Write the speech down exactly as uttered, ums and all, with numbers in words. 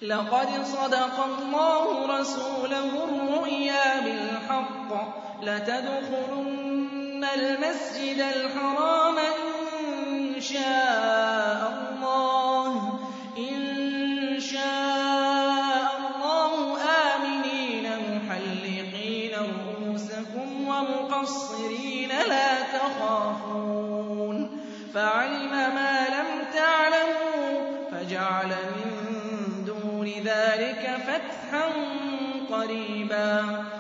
لَقَدْ صَدَقَ اللَّهُ رَسُولَهُ الرُّؤْيَا بِالْحَقِّ لَتَدْخُلُنَّ الْمَسْجِدَ الْحَرَامَ إِن شَاءَ اللَّهُ إِن شَاءَ اللَّهُ آمِنِينَ مُحَلِّقِينَ رُءُوسَكُمْ وَمُقَصِّرِينَ لَا تَخَافُونَ فَعَلِمَ مَا لَمْ تَعْلَمُوا فَجَعَلَ مِن دُونِ ذَٰلِكَ فَتْحًا قَرِيبًا